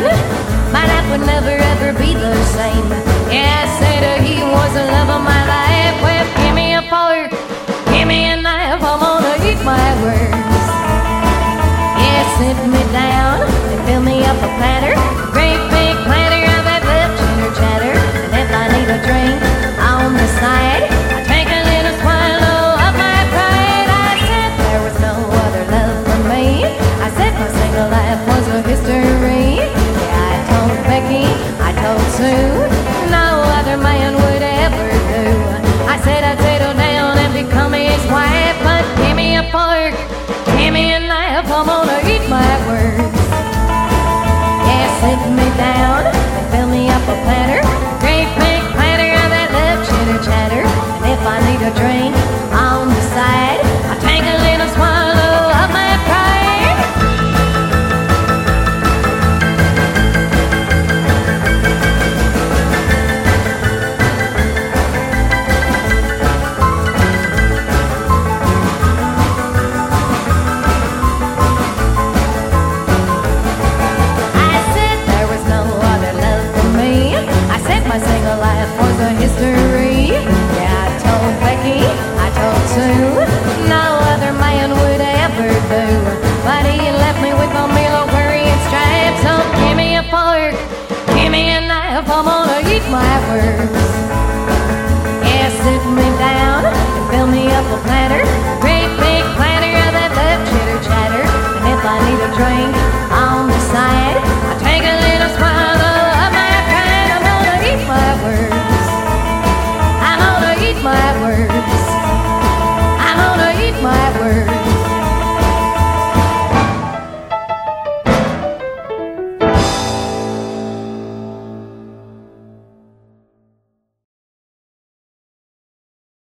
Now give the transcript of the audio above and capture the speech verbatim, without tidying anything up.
pain. My life would never ever be the same. Yeah, I said uh, he was the love of my life. Well, give me a fork, give me a knife, I'm gonna eat my words. Yeah, sit me down and fill me up a platter, great big platter of that left chitter chatter. And if I need a drink on the side, I take a little swallow of my pride. I said there was no other love for me. I said my single life was a history. Yeah, I told Becky, I told Sue, no other man would ever do. I said I'd settle down and become his wife, but give me a fork, give me a knife, I'm gonna eat my words. Yeah, sit me down and fill me up a platter, great big platter of that love chitter chatter. And if I need a drink on the side, I take a little swallow of my pride. My single life was a history. Yeah, I told Becky, I told Sue, no other man would ever do. But he left me with a meal of worry and strife. So give me a fork, give me a knife, I'm gonna eat my words. Yeah, sit me down and fill me up a platter, great big platter of that love chitter chatter. And if I need a drink on the side, I take a little swallow of my pride. I'm gonna eat my words. I'm gonna eat my words. I'm gonna eat my words.